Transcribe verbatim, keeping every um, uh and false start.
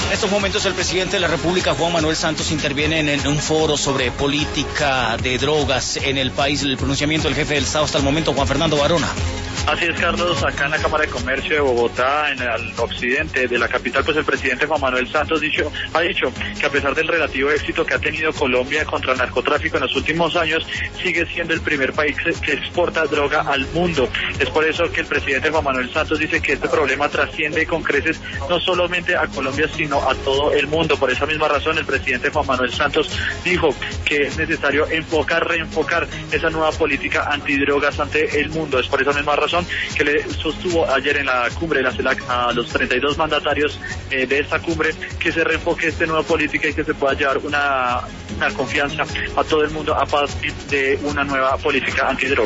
En estos momentos el presidente de la República, Juan Manuel Santos, interviene en un foro sobre política de drogas en el país. El pronunciamiento del jefe del Estado hasta el momento, Juan Fernando Varona. Así es, Carlos, acá en la Cámara de Comercio de Bogotá, en el occidente de la capital, pues el presidente Juan Manuel Santos dicho, ha dicho que a pesar del relativo éxito que ha tenido Colombia contra el narcotráfico en los últimos años, sigue siendo el primer país que exporta droga al mundo. Es por eso que el presidente Juan Manuel Santos dice que este problema trasciende con creces no solamente a Colombia, sino a todo el mundo. Por esa misma razón, el presidente Juan Manuel Santos dijo que es necesario enfocar, reenfocar esa nueva política antidrogas ante el mundo. Es por esa misma razón que le sostuvo ayer en la cumbre de la CELAC a los treinta y dos mandatarios eh, de esta cumbre que se reenfoque esta nueva política y que se pueda llevar una, una confianza a todo el mundo a partir de una nueva política antidrogas.